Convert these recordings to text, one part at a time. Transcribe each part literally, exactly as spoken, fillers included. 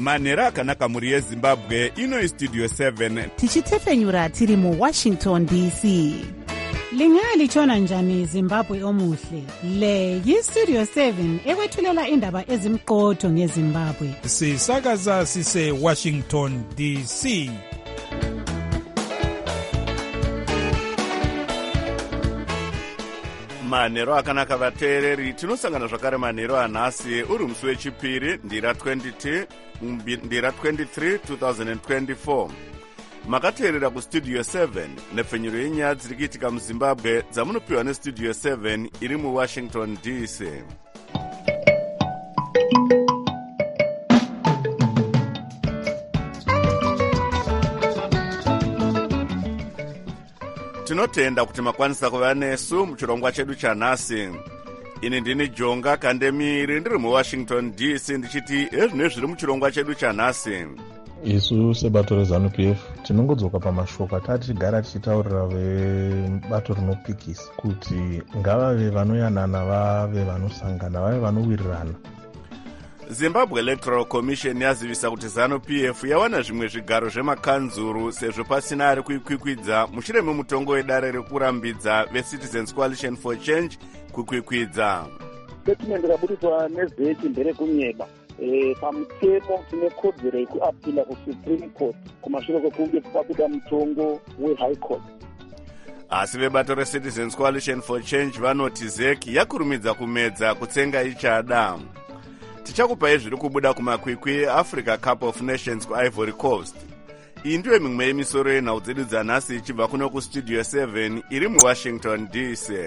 manhero akanaka mhuri yezimbabwe. Ino Studio seven tichitefenyura tiri muWashington D C. Lingalitshona njani Zimbabwe omuhle? Le yiStudio seven ekwethulela indaba ezimqotho ngeZimbabwe. Sisakaza sise Washington D C. manhero akanaka vateereri, tinosangana zvakare manhero anhasi uri musi wechipiri ndira twenty-three two thousand twenty-four. Makateerera kuStudio seven nepfenyuro yenyaya dziri kuitika muZimbabwe dzamunopiwa neStudio seven iri muWashington D C. Tinotenda kuti makwanisa kuva nesu muchirongwa chedu chanhasi. Ini ndini Jonga Kandemiri ndiri muWashington D C ndichiti ezvino zviri muchirongwa chedu chanhasi. Isu sebato reZANU P F tinongodzoka pamashoko atati tigara tichitaurira vebato rinopikisa kuti ngavave vanoyanana, vave vanosangana, vave vanowirirana. Zimbabwe Electoral Commission yazivisa kuti ZANU P F yawana zvimwe zvigaro zvemakanzuru sezvo pasina ari kuikwikwidza mushure memutongo wedare rekurambidza veCitizens Coalition for Change kukwikwidza. Statement raburiswa nezveti nderekunyeba pamutemo tine kodzero yekuapila kuSupreme Court kumashure kwekunge kwabuda mutongo weHigh Court. Asi vebato reCitizens Coalition for Change vanoti Z E C yakurumidza kumedza kutsenga ichada. Tichakupai zviri kubuda kumakwikwi eAfrica Cup of Nations kuIvory Coast. Iyi ndiyo mimwe yemisoro yenhau dzedu dzanhasi ichibva kuno kuStudio seven iri muWashington D C.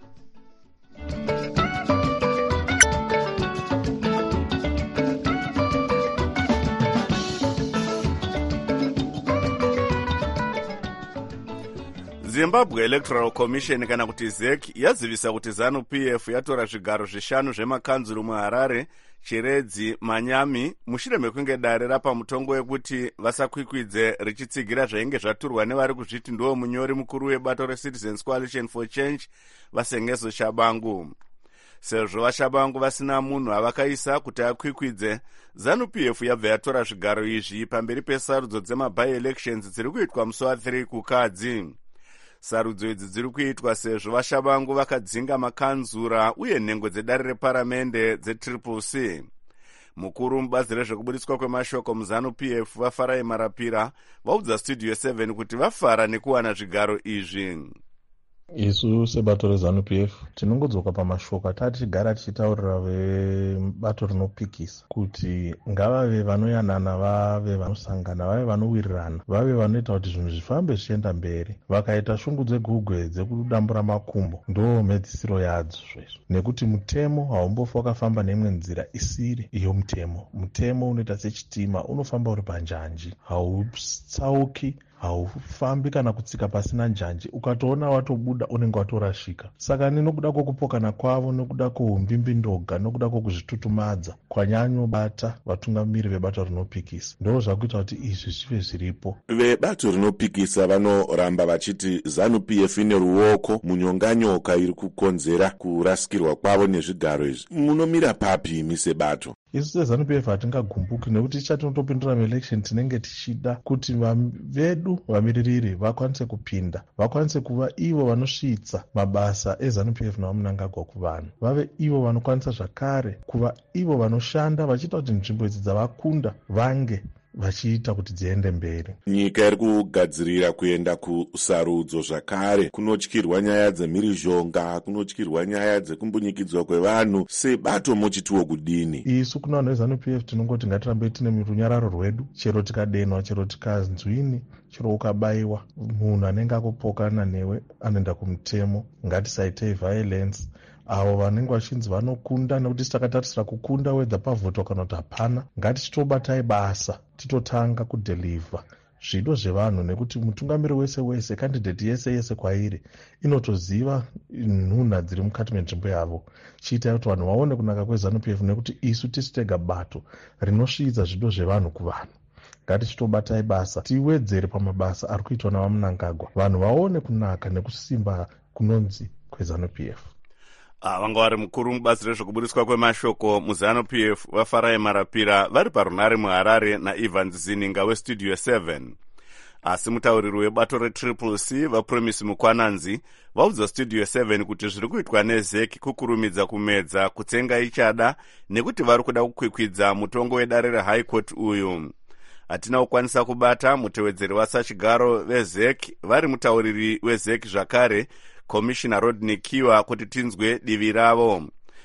Zimbabwe Electoral Commission kana kuti Z E C yazivisa kuti ZANU P F yatora zvigaro zvishanu zvemakanzuru muHarare, Chiredzi, Manyami mushure mekunge dare rapa mutongo wekuti vasakwikwidze richitsigira zvainge zvaturwa nevari kuzviti ndiwo munyori mukuru webato reCitizens Coalition for Change vaSengezo Shabangu. Sezvo vaShabangu vasina munhu avakaisa kuti akwikwidze, ZANU P F yabva yatora zvigaro izvi pamberi pesarudzo dzema-by-elections dziri kuitwa musi wa3 kuKadzi. Sarudzo idzi dziri kuitwa sezvo vaShabangu vakadzinga makanzura uye nhengo dzedare reparamende dzetriple C. Mukuru mubazi rezvekubudiswa kwemashoko muZANU P F vaFarai Marapira vaudza Studio seven kuti vafara nekuwana zvigaro izvi. Isu sebato reZANU P F tinongodzoka pamashoko atati tigara tichitaurira vebato rinopikisa kuti ngavave vanoyanana, vave vanosangana, vave vanowirirana, vave vanoita kuti zvinhu zvifambe zvichienda mberi. Vakaita shungu dzegugwe dzekudambura makumbo ndo medzisiro yadzo zvezvo, nekuti mutemo haumbofa wakafamba neimwe nzira isiri iyo mutemo. Mutemo unoita sechitima, unofamba uri panjanji, hautsauki, haufambi kana kutsika pasina njanji. Ukatoona watobuda unenge watorashika. Saka nenokuda kwokupokana kwavo, nokuda kwoumbimbindoga, nokuda kwokuzvitutumadza kwanyanyobata vatungamiri vebato rinopikisa, ndo zvakuita kuti izvi zvive zviripo. Vebato rinopikisa vanoramba vachiti ZANU P F ine ruoko munyonganyoka iri kukonzera kurasikirwa kwavo nezvigaro izvi. Munomira papi imi sebato? Isu seZANU P F hatingagumbuki, nekuti tichatinotopindura maelection tinenge tichida kuti vedu vamiririri vakwanise kupinda, vakwanise kuva ivo vanosvitsa mabasa eZANU P F navamunangagwa kuvanhu, vave ivo vanokwanisa zvakare kuva ivo vanoshanda vachiita kuti nzvimbo idzi dzavakunda vange vachiita kuti dziende mberi. Nyika iri kugadzirira kuenda kusarudzo zvakare, kunotyirwa nyaya dzemhirizhonga, kunotyirwa nyaya dzekumbunyikidzwa kwevanhu. Sebato muchitiwo kudini? Isu kuna vanhu veZANU P F tinongoti ngatirambe tine runyararo rwedu, chero tikadenwa, chero tikanzwini, chero ukabayiwa, munhu anenge akupokana newe anoenda kumutemo. Ngatisaitei violence. Avo vanenge vachinzi vanokunda, nekuti titakatarisira kukunda wedza pavhoto kana kuti hapana, ngatichitobatai basa titotanga kudheliva zvido zvevanhu, nekuti mutungamiri wese wese, kandidheti yese yese kwairi inotoziva nhunha dziri mukati menzvimbo yavo. Chiita kuti vanhu vaone kunaka kweZANU P F, nekuti isu tisi tega bato rinosvidza zvido zvevanhu kuvanhu. Ngatichitobatai basa, tiwedzere pamabasa ari kuitwa navamunangagwa, vanhu vaone kunaka nekusimba kunonzi kweZANU P F. vanga vari mukuru mubazi rezvekuburiswa kwemashoko muzanu P F vafarai marapira vari parunare muharare naEvans Zininga westudio seven. Asi mutauriri webato retriple C vapromisi mukwananzi vaudza studio seven kuti zviri kuitwa nezeki kukurumidza kumedza kutsenga ichada nekuti vari kuda kukwikwidza mutongo wedare rehigh court uyu. Hatina kukwanisa kubata mutevedzeri wasachigaro vezeki vari mutauriri wezeki zvakare Commissioner Rodney Kiwa kuti tinzwe divi ravo,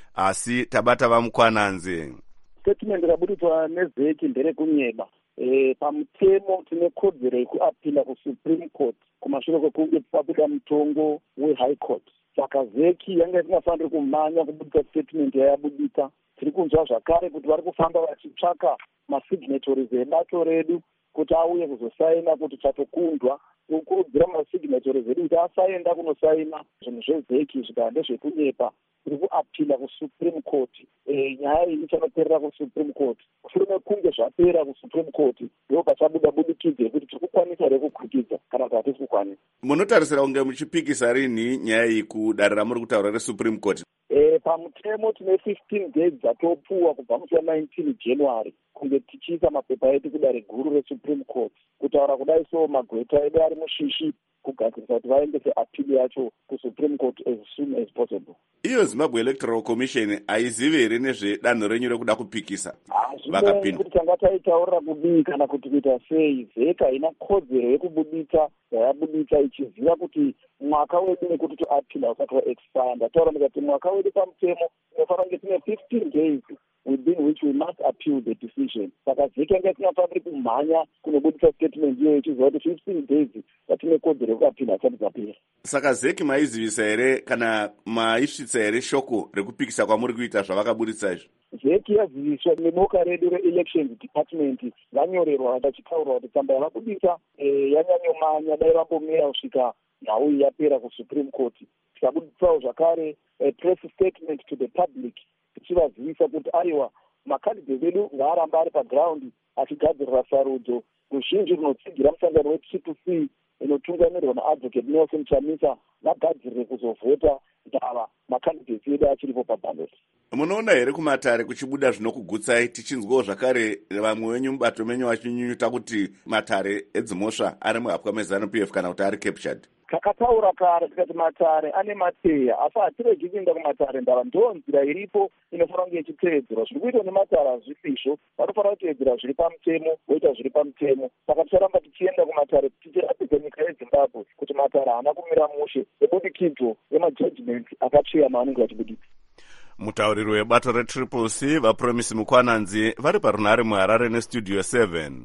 asi tabata vamukwananzi. Statement raburitwa nezeki ndere kunyeba. E, pamutemo tine kodzero yekuapila kusupreme court kumashure kwekunge pabuda mutongo wehigh court. Saka zeki yanga isingafaniri kumanya kubudisa statement yayabudisa. Tiri kunzwa zvakare kuti vari kufamba vachitsvaka masignatories ebato redu kuti auye kuzosaina kuti chatokundwa. Kukurudzira masignatories edu kuti asaenda kunosaina zvinhu zvezeki zvikava ndezvekunyepa. Tiri kuapila kusupreme court. E, nyaya iyi ichanoperera kusupreme court. Shure mekunge zvapera kusupreme court ndo pachabuda budikidza yekuti tiri kukwanisa here kukwikidza kana kuti hatisi kukwanisa. Munotarisira kunge muchipikisa rini nyaya iyi kudare ramuri kutaura resupreme court? E, pamutemo tine fifteen days dzatopuwa kubva musi nineteen January kunge tichiisa mapepa edu kudare guru resupreme court kutaura kudai so magweta edu ari mushishi kugadzirisa kuti vaendese apili yacho kusupreme court as soon as possible. Iyo Zimbabwe Electoral Commission aizive here nezvedanho renyu rekuda kupikisa? Vakapinda kuti tanga taitaurira kudii kana kuti kuita sei. Zeka haina kodzero yekubudisa yayabudisa ichiziva kuti mwaka wedu nekuti toapila usati waexpire. Ndataura ndikati mwaka wedu pamutemo unofanira kunge tine fifteen days within which we must appeal the decision. Saka zeki yanga isingafaniri kumhanya kunobudisa statement iyoyo ichiziva kuti fifteen days patine kodzero yekuapila asati dzapera. Saka zeki maizivisa here kana maisvitsa here shoko rekupikisa kwamuri kuita zvavakaburitsa izvo? Zeki yaziviswa neboka redu reelections department vanyorerwa vachitaurwa kuti tsamba yavabudisa e, yanyanyomanya dai vambomira kusvika nhau iyi yapera kusupreme court. Tikabudisawo zvakare a press statement to the public tichivazivisa kuti aiwa makandidate edu ngaaramba ari paground achigadzirira sarudzo. Ruzhinji runotsigira musangano wetriple C inotungamirwa naadvocate Nelson Chamisa vagadzirire kuzovhota ndava makandidates edu achiripo paballot. Munoona here kumatare kuchibuda zvinokugutsai tichinzwawo zvakare vamwe wenyu mubato menyu vachinyunyuta kuti matare edzimhosva ari muhapwa mezanu P F kana kuti ari captured? Takataura kare tikati matare ane mateya asi hatiregi kuenda kumatare ndava ndo nzira iripo inofanira kunge ichiteedzerwa. Zviri kuitwa nematare hazvisizvo, vanofanira kuteedzera zviri pamutemo voita zviri pamutemo. Saka ticharamba tichienda kumatare tichiratidza nyika yeZimbabwe kuti matare haana kumira mushe ebudikidzo yemajudgment akatsveyama anenge vachibudisa. Mutauriri webato retriple C vapromisi mukwananzi vari parunare muharare nestudio seven.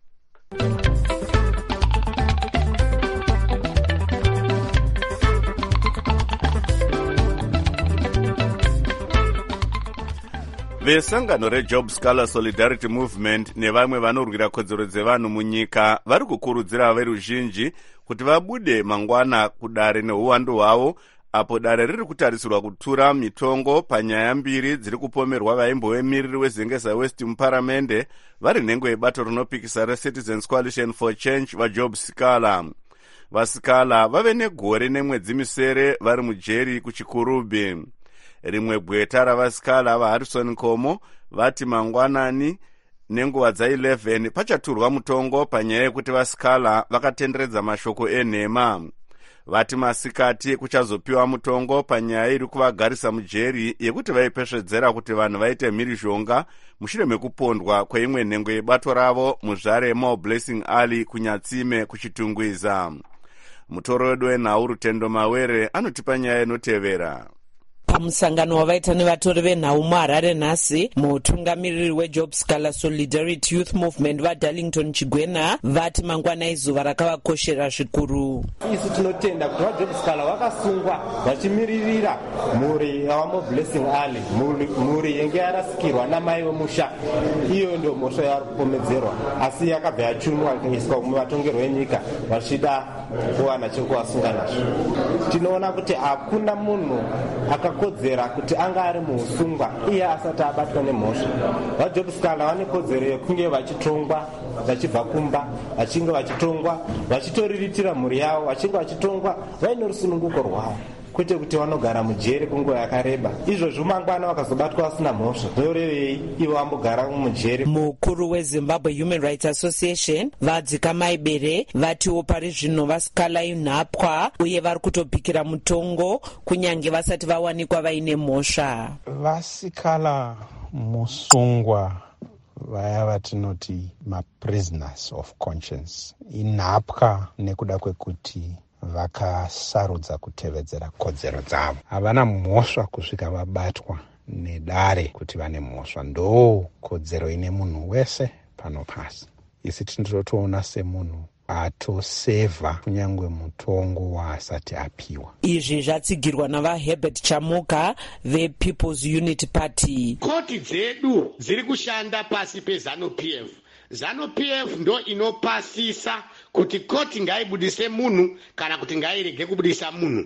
Vesangano reJob Scholar Solidarity Movement nevamwe vanorwira kodzero dzevanhu munyika vari kukurudzira veruzhinji kuti vabude mangwana kudare neuwandu hwavo apo dare riri kutarisirwa kutura mitongo panyaya mbiri dziri kupomerwa vaimbovemiriri wezengeza West muparamende vari nhengo yebato rinopikisa reCitizens Coalition for Change vaJob Scholar. Vasikala vave negore nemwedzi misere vari mujeri kuchikurubhi. Rimwe bweta ravasikala vaHarrison Komo vati mangwanani nenguva dza11 pachaturwa mutongo panyaya yekuti vasikala vakatenderedza mashoko enhema. Vati masikati kuchazopiwa mutongo panyaya iri kuvagarisa mujeri yekuti vaipesvedzera kuti vanhu vaite mhirizhonga mushure mekupondwa kweimwe nhengo yebato ravo muzvare Mo Blessing Ali kunyatsime kuchitungwiza. Mutoro wedu wenhau Rutendo Mawere anotipa nyaya inotevera. Pamusangano wavaita nevatori venhau muHarare nhasi, mutungamiriri weJob Scholar Solidarity Youth Movement vaDarlington Chigwena vati mangwana izuva rakavakoshera zvikuru. Isu tinotenda kuti vaJob Scholar vakasungwa vachimiririra mhuri yaMo Blessing Ali, mhuri yenge yarasikirwa namai vemusha. Iyo ndio mhosva yavari kupomedzerwa, asi yakabva yachunwa ikaiswa muvatongerwo enyika vachida kuwana chekuvasunga nazvo. Tinoona kuti hakuna munhu akakodzera kuti anga ari muusungwa iye asati abatwa nemhosva. VaJob Scholar vane kodzero yekunge vachitongwa vachibva kumba, vachinge vachitongwa vachitoriritira mhuri yavo, vachinge vachitongwa vaine rusununguko rwavo. kwete kuti vanogara mujere kwenguva yakareba. Izvozvo mangwana vakazobatwa vasina mhosva zorevei ivo vambogara mujere. Mukuru weZimbabwe Human Rights Association Vadzikamai Bere vatiwo pari zvino vasikala inhapwa uye vari kutopikira mutongo kunyange vasati vawanikwa vaine mhosva. Vasikala musungwa vaya vatinoti maprisoners of conscience inhapwa nekuda kwekuti vakasarudza kutevedzera kodzero dzavo. Havana mhosva kusvika vabatwa nedare kuti vane mhosva. Ndo kodzero ine munhu wese pano pasi. Isi tinotoona semunhu atosevha kunyangwe mutongo waasati apiwa. Izvi zvatsigirwa navaHerbert Chamuka vePeople's Unity Party. Koti dzedu dziri kushanda pasi peZANU-P F. ZANU-P F ndo inopasisa kuti koti ngaibudise munhu kana kuti ngairege kubudisa munhu.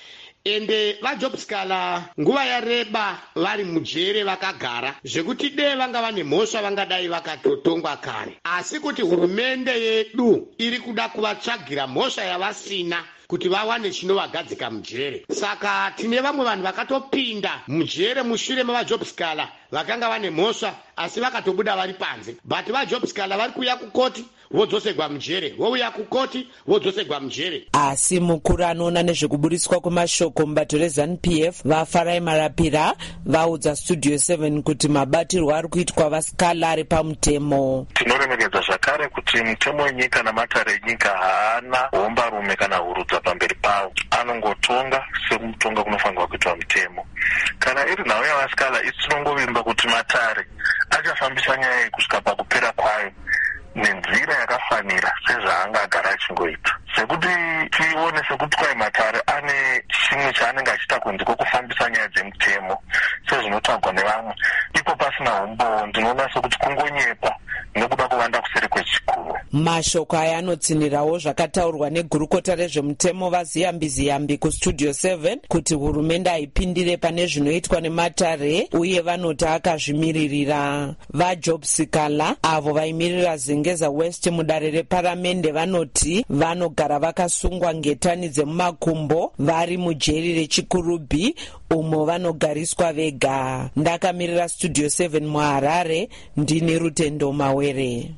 Ende vaJobskala nguva yareba vari mujere vakagara zvekuti dei vanga vane mhosva vangadai vakatotongwa kare, asi kuti hurumende yedu iri kuda kuvatsvagira mhosva yavasina kuti vawane chinovagadzika mujere. Saka tine vamwe vanhu vakatopinda mujere mushure mavaJobskala vakanga vane mhosva asi vakatobuda vari panze, but vaJobskala vari kuuya kukoti vodzosegwa mujere, vouya kukoti vodzosegwa mujere. Asi mukuru anoona nezvekubudiswa kwemashoko mubato reZANU-P F vaFarai Marapira vaudza Studio seven kuti mabatirwo ari kuitwa vasikala ari pamutemo. Tinoremekedza zvakare kuti mutemo wenyika namatare enyika haana hombarume kana hurudza pamberi pawo, anongotonga sekutonga kunofanirwa kuitwa mutemo. Kana iri nhau yavasikala isi tinongovimba kuti matare achafambisa nyaya iyi kusvika pakupera kwayo nenzira yakafanira sezvaangagara achingoita, sekuti tione sekuti kwai matare ane chimwe chaanenge achiita kunze kwekufambisa nyaya dzemutemo sezvinotagwa nevamwe, ipo pasina hombowo ndinoona sekuti kungonyepa nekuda kuvanda kuseri kwechikuru. Mashoko aya anotsinirawo zvakataurwa negurukota rezvemutemo vaZiyambi Ziyambi kuStudio seven kuti hurumende haipindire pane zvinoitwa nematare uye vanoti akazvimiririra. VaJobsikala avo vaimirira Zengeza West mudare reparamende vanoti vanogara vakasungwa ngetani dzemumakumbo vari mujeri reChikurubi umo vanogariswa vega. Ndakamirira Studio seven muHarare, ndini Rutendo Mawere.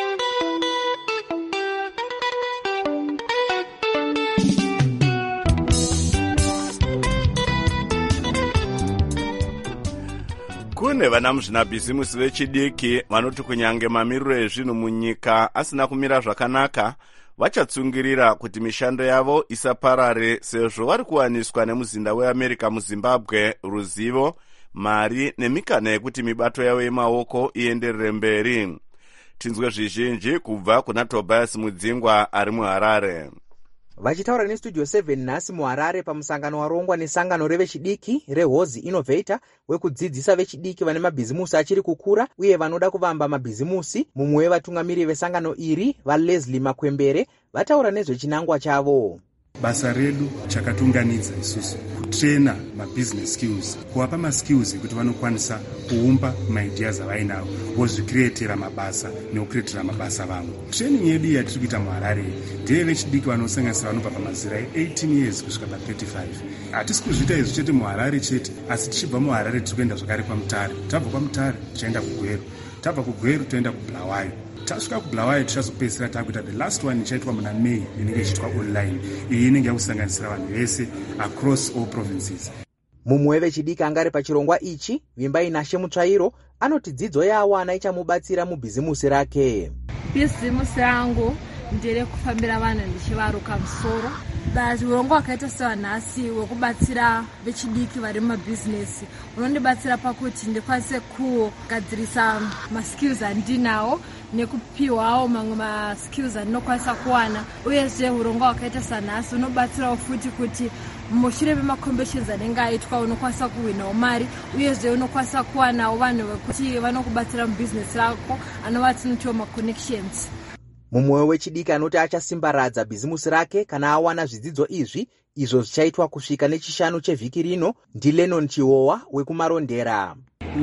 Kune vana muzvinabhizimusi vechidiki vanoti kunyange mamiriro ezvinhu munyika asina kumira zvakanaka, vachatsungirira kuti mishando yavo isaparare sezvo vari kuwaniswa nemuzinda weAmerica muZimbabwe ruzivo, mari nemikana yekuti mibato yavo yemaoko ienderere mberi. Tinzwe zvizhinji kubva kuna Tobias Mudzingwa ari muHarare. Vachitaura neStudio seven nhasi muHarare pamusangano warongwa nesangano revechidiki reHozi Innovator wekudzidzisa vechidiki vane mabhizimusi achiri kukura uye vanoda kuvamba mabhizimusi. Mumwe wevatungamiri vesangano iri vaLeslie Makwembere vataura nezvechinangwa chavo. Basa redu chakatunganidza isusu kutrena mabusiness skills, kuvapa maskills ekuti vanokwanisa kuumba maideas avainawo vozvikreatira mabasa nekucreatira mabasa vamwe. Training yedu yatiri kuita muHarare ndeye vechidiki vanosanganisira vanobva pamazera eighteen years kusvika pa-thirty-five. Hatisi kuzviita izvi chete muHarare chete, asi tichibva muHarare tiri kuenda zvakare kwaMutare. Tabva kwaMutare tichaenda kuGweru, tabva kuGweru toenda kuBulawayo, tasvika kuBulawayo tichazopedzisira takuita the last one ichaitwa muna May inenge ichiitwa online. Iyi inenge yakusanganisira vanhu vese across all provinces. Mumwe wevechidiki angari pachirongwa ichi, Vimbai Nashe Mutsvairo, anoti dzidzo yawana ichamubatsira mubhizimusi rake. Bhizimusi rangu ndere kufambira vanhu ndichivaruka musoro. Basi urongwa wakaita sewanhasi wekubatsira vechidiki vari mumabhizinesi unondibatsira pakuti ndikwanise kugadzirisa maskills andinawo nekupiwawo mamwe maskills andinokwanisa kuwana. Uyezve urongwa wakaita sanhasi unobatsirawo futi kuti mushure memacompetitions anenge aitwa unokwanisa kuwinawo mari, uyezve unokwanisa kuwanawo vanhu vekuti vanokubatsira mubhizinesi rako anova tinotiwo maconnections. Mumwe wechidiki anoti achasimbaradza bhizimusi rake kana awana zvidzidzo izvi, izvo zvichaitwa kusvika nechishanu chevhiki rino. NdiLennon Chihowa wekumarondera.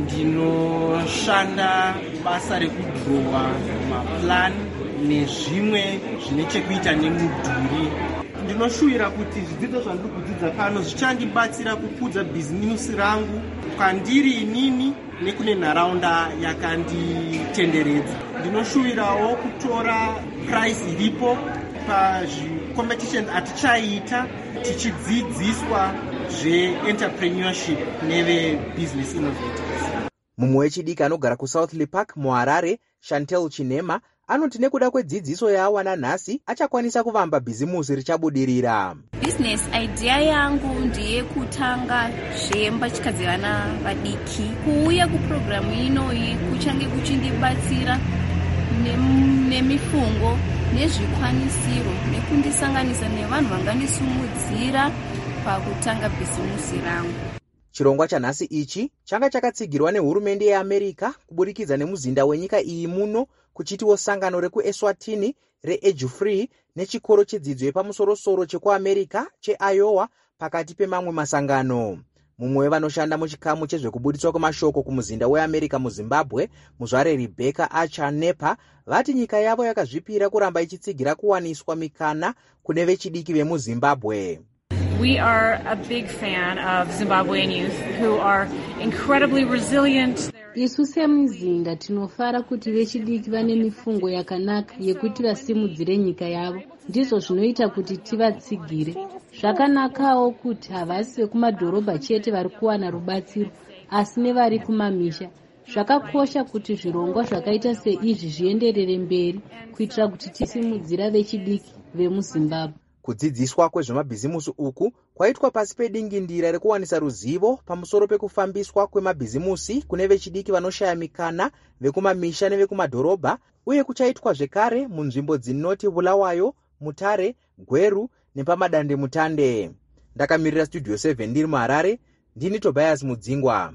Ndinoshanda basa rekudhirowa maplan nezvimwe zvine chekuita nemudhuri. ndinoshuvira kuti zvidzidzo zvandiri kudzidza pano zvichandibatsira kukudza bhizimusi rangu kwandiri inini nekune nharaunda yakanditenderedza. Ndinoshuvirawo kutora prize iripo pazvicompetitions atichaita tichidzidziswa zveentrepreneurship neve-business innovators. Mumwe wechidiki anogara kuSouthly Park muHarare, Chantel Chinema, anoti nekuda kwedzidziso yaawana nhasi achakwanisa kuvamba bhizimusi richabudirira. Business idea yangu ndeyekutanga zvembatyadzi vana vadiki. Kuuya kupurogiramu inoyi kuchange kuchindibatsira nemifungo nezvikwanisiro nekundisanganisa nevanhu vangandisumudzira pakutanga bhizimusi rangu. Chirongwa chanhasi ichi changa chakatsigirwa nehurumende yeAmerica kuburikidza nemuzinda wenyika iyi muno, kuchitiwo sangano rekuEswatini reEdge Free nechikoro chedzidzo yepamusoro-soro chekuAmerica cheIowa pakati pemamwe masangano. Mumwe wevanoshanda muchikamu chezvekubudiswa kwemashoko kumuzinda weAmerica muZimbabwe, muzvare Rebecca Archer Nepa, vati nyika yavo yakazvipira kuramba ichitsigira kuwaniswa mikana kune vechidiki vemuZimbabwe. We are a big fan of Zimbabwean youth who are incredibly resilient. Isu semuzinda tinofara kuti vechidiki vane mifungo yakanaka yekuti vasimudzire nyika yavo. Ndizvo zvinoita kuti tivatsigire. Zvakanakawo kuti havasi vekumadhorobha chete vari kuwana rubatsiro, asi nevari kumamisha. Zvakakosha kuti zvirongwa zvakaita seizvi zvienderere mberi kuitira kuti tisimudzira vechidiki vemuZimbabwe. Kudzidziswa kwezvemabhizimusi uku kwaitwa pasi pedingindira rekuwanisa ruzivo pamusoro pekufambiswa kwemabhizimusi kune vechidiki vanoshaya mikana, vekumamisha nevekumadhorobha, uye kuchaitwa zvekare munzvimbo dzinoti Bulawayo, Mutare, Gweru nepamadande mutande. Ndakamirira Studio seven ndiri muHarare, ndini Tobias Mudzingwa.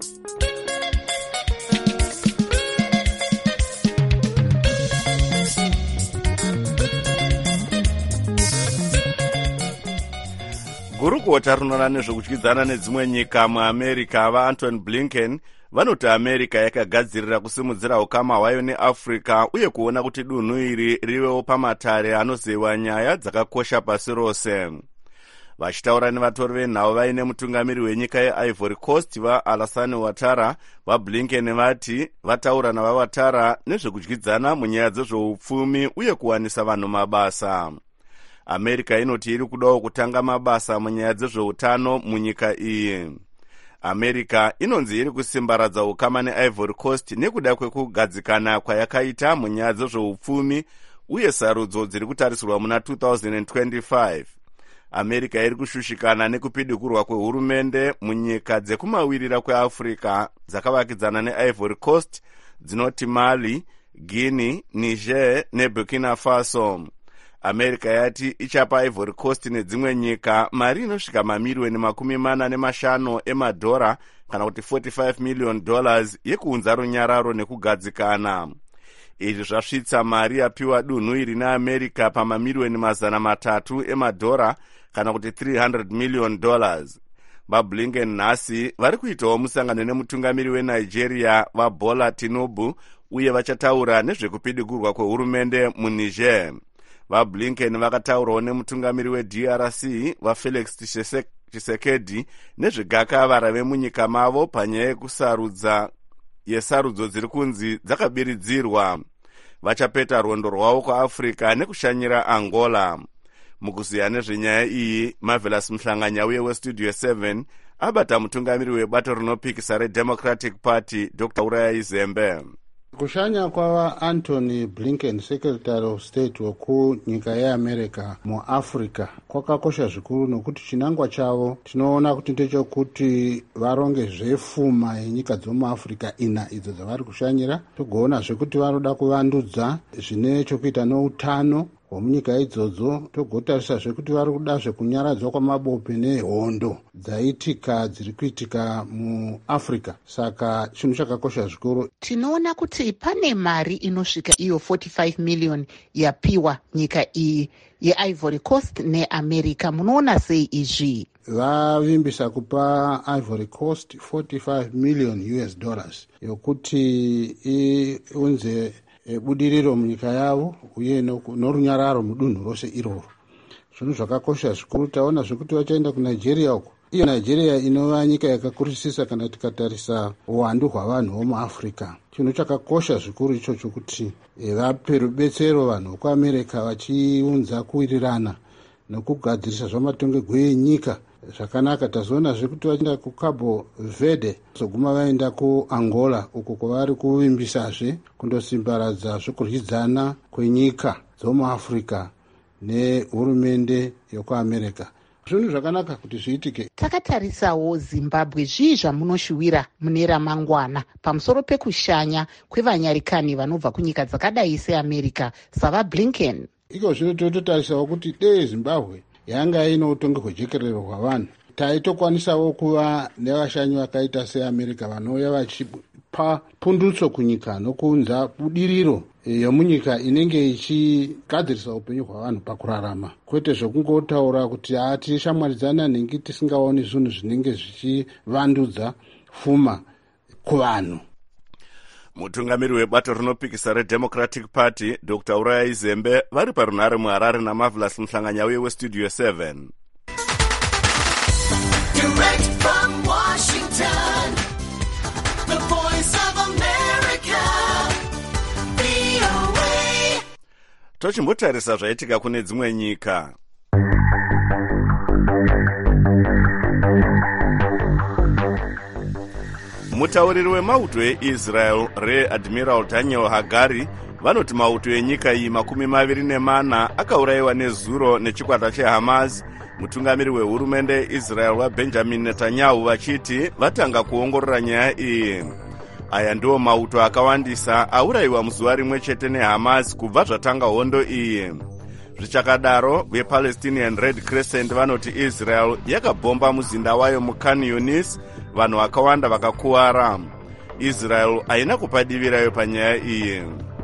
Gurukota rinoona nezvekudyidzana nedzimwe nyika muAmerica vaAntony Blinken vanoti America yakagadzirira kusimudzira ukama hwayo neAfrica uye kuona kuti dunhu iri rivewo pamatare anoziva nyaya dzakakosha pasi rose. Vachitaura nevatori venhau vaine mutungamiri wenyika yeIvory Coast vaAlassane Ouattara, vaBlinken vati vataura navaOuattara nezvekudyidzana munyaya dzezveupfumi uye kuwanisa vanhu mabasa. America inoti iri kudawo kutanga mabasa munyaya dzezveutano munyika iyi. America inonzi iri kusimbaradza ukama neIvory Coast nekuda kwekugadzikana kwayakaita munyaya dzezveupfumi uye sarudzo dziri kutarisirwa muna two thousand twenty-five. America iri kushushikana nekupidikurwa kwehurumende munyika dzekumawirira kweAfrica dzakavakidzana neIvory Coast dzinoti Mali, Guinea, Niger neBurkina Faso. America yati ichapa Ivory Coast nedzimwe nyika mari inosvika mamirioni makumi mana nemashanu emadhora kana kuti forty-five million dollars yekuunza runyararo nekugadzikana. Izvi zvasvitsa mari yapiwa dunhu iri neAmerica pamamirioni mazana matatu emadhora kana kuti three hundred million dollars. VaBlinken nhasi vari kuitawo musangano nemutungamiri weNigeria vaBola Tinubu uye vachataura nezvekupidigurwa kwehurumende muNiger. VaBlinken vakataurawo nemutungamiri weD R C vaFelix Tshisekedi nezvegakavara vemunyika mavo panyaya yekusarudza yesarudzo dziri kunzi dzakabiridzirwa. Vachapeta rwendo rwavo kuAfrica nekushanyira Angola. Mukuziya nezvenyaya iyi, Marvelous Mhlanganyauye weStudio seven abata mutungamiri webato rinopikisa reDemocratic Party Doctor Uraya Zembe. Kushanya kwava Anthony Blinken, Secretary of State wekunyika yeAmerica muAfrica, kwakakosha zvikuru nokuti chinangwa chavo tinoona kuti ndechekuti varonge zvepfuma yenyika dzomuAfrica ina idzo dzavari kushanyira. Togoona zvekuti vanoda kuvandudza zvine chokuita noutano hwemunyika idzodzo. Togotarisa zvekuti vari kuda zvekunyaradzwa kwamabope nehondo dzaitika dziri kuitika muAfrica. Saka chinhu chakakosha zvikuru. Tinoona kuti pane mari inosvika iyo forty-five million yapiwa nyika iyi yeIvory Coast neAmerica. Munoona sei izvi? Vavimbisa kupa Ivory Coast forty-five million U S dollars yokuti iunze budiriro munyika yavo uye norunyararo mudunhu rose iroro. zvinhu zvakakosha zvikuru. Taona zvekuti vachaenda kunigeria uko, iyo nigeria inova nyika yakakurisisa kana tikatarisa uwandu hwavanhu vomuafrica. Chinhu chakakosha zvikuru ichocho kuti vape rubetsero vanhu vekuamerica vachiunza kuwirirana nokugadzirisa zvamatongerwo enyika zvakanaka. Tazoonazve kuti vachienda kuCabo Verde zoguma vaenda kuAngola uko kwavari kuvimbisazve kundosimbaradza zvekuryidzana kwenyika dzomuafrica nehurumende yokuamerica. Zvinhu zvakanaka kuti zviitike. Takatarisawo Zimbabwe zvii zvamunoshuwira mune ramangwana pamusoro pekushanya kwevanyarikani vanobva kunyika dzakadai seAmerica savaBlinken. Iko zvino tototarisawo kuti dei Zimbabwe yanga ino utongi hwejekerero hwavanhu, taitokwanisawo kuva nevashanyi vakaita seAmerica vanouya vachipa pundutso kunyika nokuunza budiriro yomunyika inenge ichigadzirisa upenyu hwavanhu pakurarama, kwete zvokungotaura kuti haa tiri shamwari dzananhingi tisingaoni zvinhu zvinenge zvichivandudza pfuma kuvanhu. Mutungamiri webato rinopikisa reDemocratic Party Doctor Uraya Izembe vari parunhare muHarare naMarvelous Mhlanganyauye weStudio seven. Direct from Washington, the voice of America, V O A. Tochimbotarisa zvaitika kune dzimwe nyika. Mutauriri wemauto eIsrael reAdmiral Daniel Hagari vanoti mauto enyika iyi makumi maviri nemana akaurayiwa nezuro nechikwata cheHamas. Mutungamiri wehurumende yeIsrael waBenjamin Netanyahu vachiti vatanga kuongorora nyaya iyi. Aya ndiwo mauto akawandisa aurayiwa muzuva rimwe chete neHamas kubva zvatanga hondo iyi. Zvichakadaro, vePalestinian Red Crescent vanoti Israel yakabhomba muzinda wayo muKhan Yunis, vanhu vakawanda vakakuwara. Israel haina kupadivirayo panyaya iyi.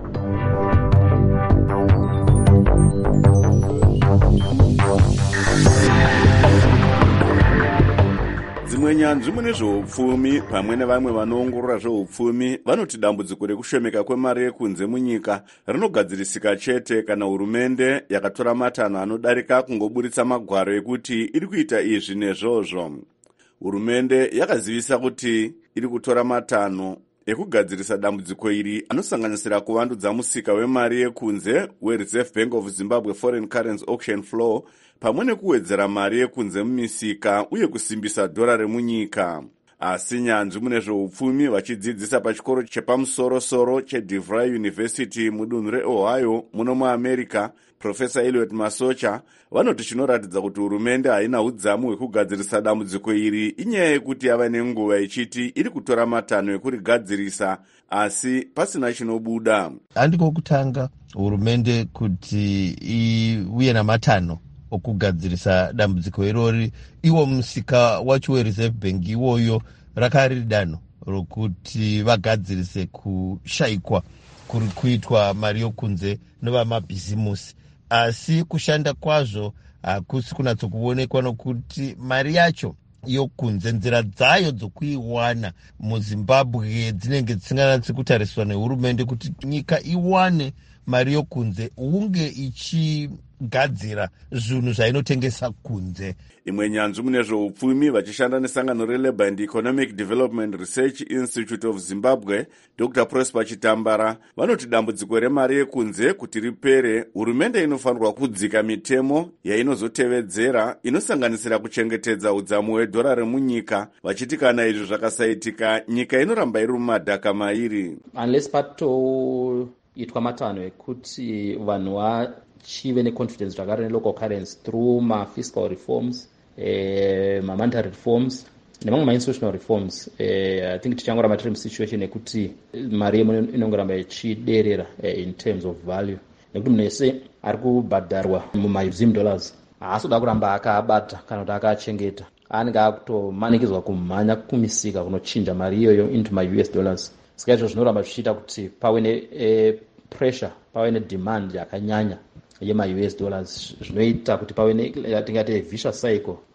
Dzimwe nyanzvi mune zveupfumi pamwe nevamwe vanoongorora zveupfumi vanoti dambudziko rekushomeka kwemari yekunze munyika rinogadzirisika chete kana hurumende yakatora matanho anodarika kungoburitsa magwaro ekuti iri kuita izvi nezvozvo. Hurumende yakazivisa kuti iri kutora matanho ekugadzirisa dambudziko iri anosanganisira kuvandudza musika wemari yekunze weReserve Bank of Zimbabwe Foreign Currency Auction Flow pamwe nekuwedzera mari yekunze mumisika uye kusimbisa dhora remunyika. Asi nyanzvi mune zveupfumi vachidzidzisa pachikoro chepamusoro-soro cheDeVry University mudunhu reOhio muno muAmerica, Professor Elliot Masocha vanoti chinoratidza kuti hurumende haina udzamu hwekugadzirisa dambudziko iri inyaya yekuti yava nenguva ichiti iri kutora matanho ekurigadzirisa asi pasina chinobuda. Handiko kutanga hurumende kuti iuye namatanho okugadzirisa dambudziko irori. Iwo musika wacho weReserve Bank iwoyo rakari danho rokuti vagadzirise kushayikwa kuri kuitwa mari yokunze novamabhizimusi, asi kushanda kwazvo hakusi kunatsokuonekwa nokuti mari yacho yokunze nzira dzayo dzokuiwana muZimbabwe dzinenge dzisinganatsi kutariswa nehurumende kuti nyika iwane mari yokunze unge ichigadzira zvinhu zvainotengesa kunze. Imwe nyanzvi mune zveupfumi vachishanda nesangano reLabour and Economic Development Research Institute of Zimbabwe Doctor Prosper Chitambara vanoti dambudziko remari yekunze kuti ripere hurumende inofanirwa kudzika mitemo yainozotevedzera inosanganisira kuchengetedza udzamu hwedhora remunyika, vachiti kana izvi zvakasaitika nyika inoramba iri mumadhaka mairi. Unless pato itwa matanho ekuti vanhu vachive neconfidence zvakare nelocal currency through ma-fiscal reforms, eh, ma-monetary reforms nemamwe ma-institutional reforms, eh, I think tichangoramba tiri musituation yekuti mari yemo inongoramba ichiderera eh, in terms of value, nekuti munhu ese ari kubhadharwa muma-museum dollars haasoda kuramba akaabata kana kuti akaachengeta, anenge akutomanikidzwa kumhanya kumisika kunochinja mari iyoyo into ma-U S dollars. Saka izvo zvinoramba zvichiita kuti pave nepressure, pave nedemand yakanyanya yema-U S dollars, zvinoita kuti pave netingati vicious cycle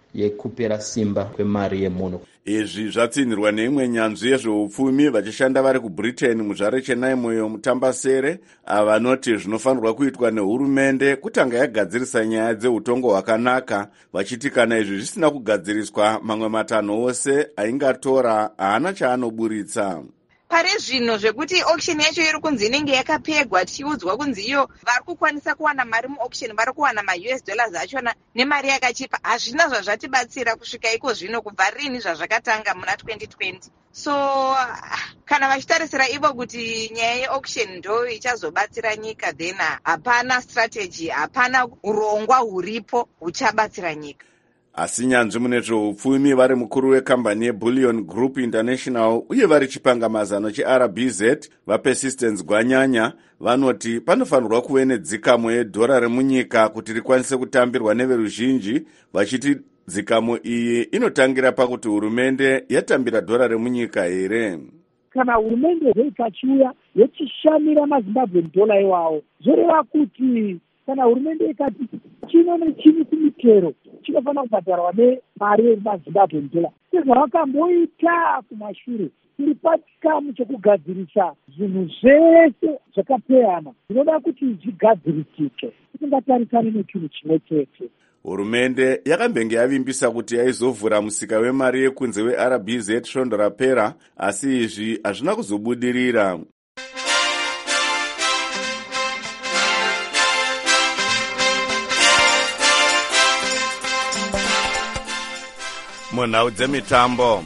yekupera simba kwemari yemunhu. Izvi zvatsinhirwa neimwe nyanzvi yezveupfumi vachishanda vari kubritain muzvare chenaimoyo mutambasere, vanoti zvinofanirwa kuitwa nehurumende kutanga yagadzirisa nyaya dzeutongo hwakanaka, vachiti kana izvi zvisina kugadziriswa mamwe matanho ose aingatora haana chaanoburitsa. Pari zvino zvekuti auction yacho iri kunzi inenge yakapegwa, tichiudzwa kunzi iyo vari kukwanisa kuwana mari muauction vari kuwana ma-U S dollars achona nemari yakachipa, hazvina zvazvatibatsira kusvika iko zvino kubva rini zvazvakatanga muna twenty twenty. So kana vachitarisira ivo kuti nyaya yeauction ndo ichazobatsira nyika, then hapana strategy, hapana urongwa huripo huchabatsira nyika. Asi nyanzvi mune zveupfumi vari mukuru wekambani yeBullion Group International uye vari chipangamazano cheR B Z vaPersistence Gwanyanya vanoti panofanirwa kuve nedzikamo yedhora remunyika kuti rikwanise kutambirwa neveruzhinji, vachiti dzikamo iyi inotangira pakuti hurumende yatambira dhora remunyika here. Kana hurumende ikachiuya yochishamira maZimbabwean dollar iwawo, zvoreva kuti kana hurumende ikati chino nechini kumitero chinofanira kubhadharwa nemari yemaZimbabwean dollar, sezvavakamboita kumashure tiri pachikamu chekugadzirisa zvinhu zvese zvakapeyana zvinoda kuti zvigadzirisike, tisingatarisani nechinhu chimwe chete. Hurumende yakambenge yavimbisa kuti yaizovhura musika wemari yekunze weR B Z svondo rapera, asi izvi hazvina kuzobudirira. Munhau dzemitambo,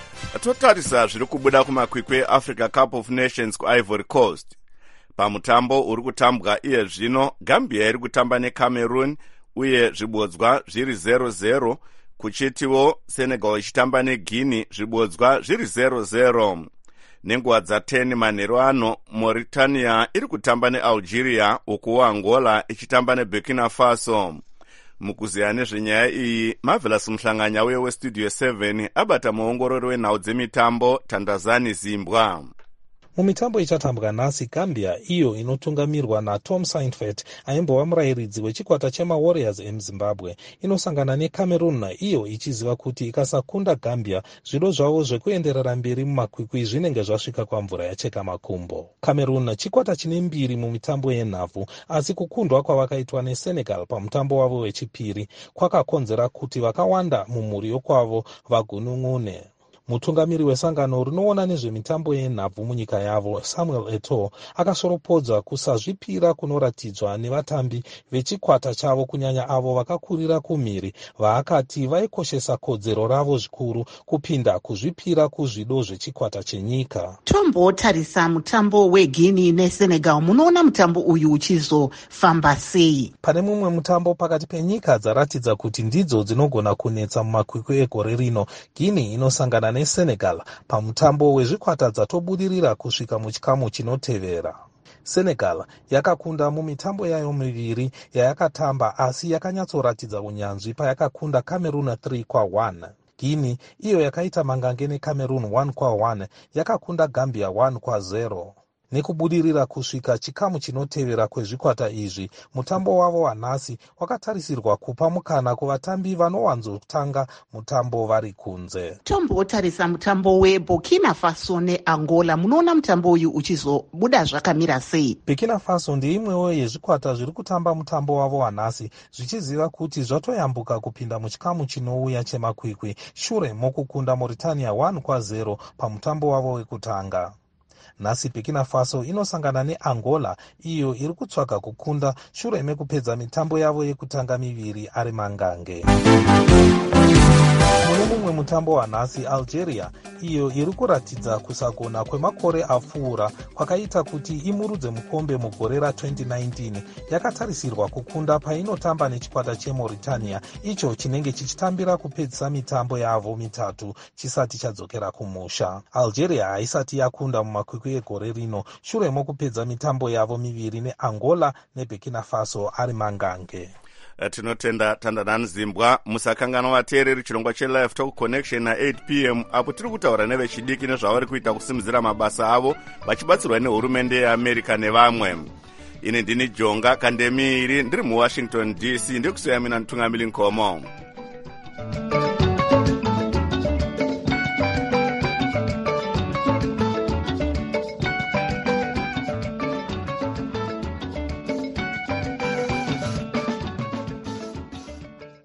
totarisa zviri kubuda kumakwikwi eAfrica Cup of Nations kuIvory Coast. Pamutambo uri kutambwa iye zvino, Gambia iri kutamba neCameroon uye zvibodzwa zviri zero zero, kuchitiwo Senegal ichitamba neGuinea zvibodzwa zviri zero zero. Nenguva dza10 manheru ano, Mauritania iri kutamba neAlgeria, uku Angola ichitamba neBurkina Faso. Mukuziya nezvenyaya iyi, Marvelous Mhlanganya uye weStudio seven abata muongorori wenhau dzemitambo Tandazani Zimbwa. Mumitambo ichatambwa nhasi, Gambia iyo inotungamirwa naTom Saintfiet aimbova murayiridzi wechikwata chemaWarriors emuZimbabwe inosangana neCameroon iyo ichiziva kuti ikasakunda Gambia zvido zvavo zvekuenderera mberi mumakwikwi zvinenge zvasvika kwamvura yacheka makumbo. Cameroon chikwata chine mbiri mumitambo yenhabvu, asi kukundwa kwavakaitwa neSenegal pamutambo wavo wechipiri kwakakonzera kuti vakawanda mumhuri yokwavo vagunun'une. Mutungamiri wesangano rinoona nezvemitambo yenhabvu munyika yavo, Samuel Eto'o, akasoropodza kusazvipira kunoratidzwa nevatambi vechikwata chavo, kunyanya avo vakakurira kumhiri, vaakati vaikoshesa kodzero ravo zvikuru kupinda kuzvipira kuzvido zvechikwata chenyika. Tombotarisa mutambo weGuinea neSenegal, munoona mutambo uyu uchizofamba sei? Pane mumwe mutambo pakati penyika dzaratidza kuti ndidzo dzinogona kunetsa mumakwikwi egore rino, Guinea inosangana neSenegal pamutambo wezvikwata dzatobudirira kusvika muchikamu chinotevera. Senegal yakakunda mumitambo yayo miviri yayakatamba, asi yakanyatsoratidza unyanzvi payakakunda Cameroon three kwa one. Guinea iyo yakaita mangange neCameroon one kwa one yakakunda Gambia one kwa zero. Nekubudirira kusvika chikamu chinotevera kwezvikwata izvi, mutambo wavo wanhasi wakatarisirwa kupa mukana kuvatambi vanowanzotanga mutambo vari kunze. Tombotarisa mutambo weBurkina Faso neAngola, munoona mutambo uyu uchizobuda zvakamira sei? Burkina Faso ndiimwewo yezvikwata zviri kutamba mutambo wavo wanhasi, zvichiziva kuti zvatoyambuka kupinda muchikamu chinouya chemakwikwi shure mokukunda Mauritania one kwa zero pamutambo wavo wekutanga. Nhasi Burkina Faso inosangana neAngola iyo iri kutsvaga kukunda shure mekupedza mitambo yavo yekutanga miviri ari mangange. Mune mumwe mutambo wanhasi, Algeria iyo iri kuratidza kusagona kwemakore apfuura kwakaita kuti imurudze mukombe mugore ratwenty nineteen yakatarisirwa kukunda painotamba nechikwata cheMauritania, icho chinenge chichitambira kupedzisa mitambo yavo mitatu chisati chadzokera kumusha. Algeria haisati yakunda mumakwikwi egore rino shure mokupedza mitambo yavo miviri neAngola neBurkina Faso ari mangange. Tinotenda Tandazani Zimbwa. Musakangana vateereri chirongwa cheLive Talk Connection na eight p m apo tiri kutaura nevechidiki nezvavari kuita kusimudzira mabasa avo vachibatsirwa nehurumende yeAmerica nevamwe. Ini ndini Jonga Kandemiri ndiri muWashington D C, ndikusuya mina Ntungamili Nkomo. you.